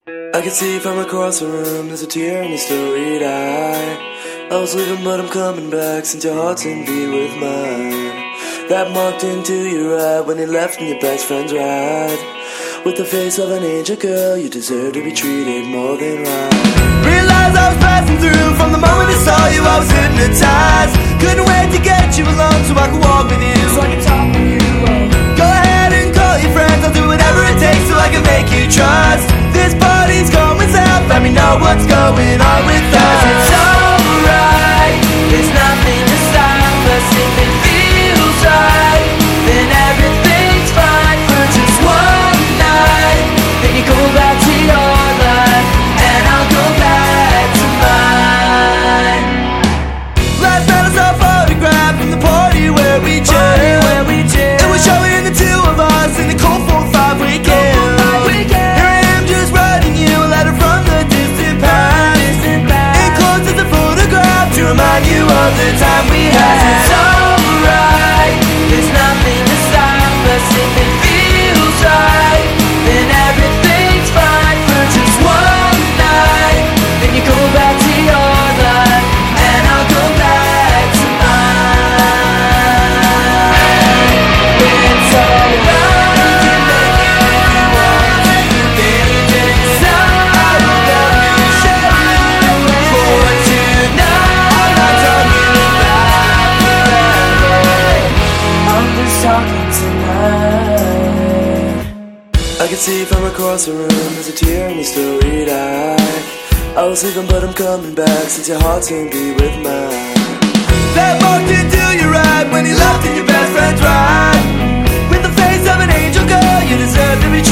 I can see from across the room there's a tear in your storied eye. I was leaving but I'm coming back since your heart's in beat with mine. That marked into your eye when you left in your best friend's ride. With the face of an angel girl, you deserve to be treated more than right. Realized I was passing through from the moment I saw you, I was hypnotized. Couldn't wait to get you along so I could walk with you, so I could talk with you. Go ahead and call your friends, I'll do whatever it takes so I can make you trust. This party's going south, let me know what's going on with us. It's alright, there's nothing to stop us. If it feels right, then everything's fine for just one night. Then you go back to your life, and I'll go back to mine. Last night I saw a photograph from the party where we chilled. It was showing the two of us in the cold 4-5 weekend. Remind you of the time we had. It's alright, there's nothing to stop us. If it feels right, then everything's fine for just one night. Then you go back to your life, and I'll go back to mine. It's alright, you can make it if you want to. It's alright, for tonight. Talking tonight. I can see from across the room there's a tear in your storied eye. I was leaving but I'm coming back since your heart's in beat with mine. That marked into your ride when you left in your best friend's ride. With the face of an angel girl, you deserve to be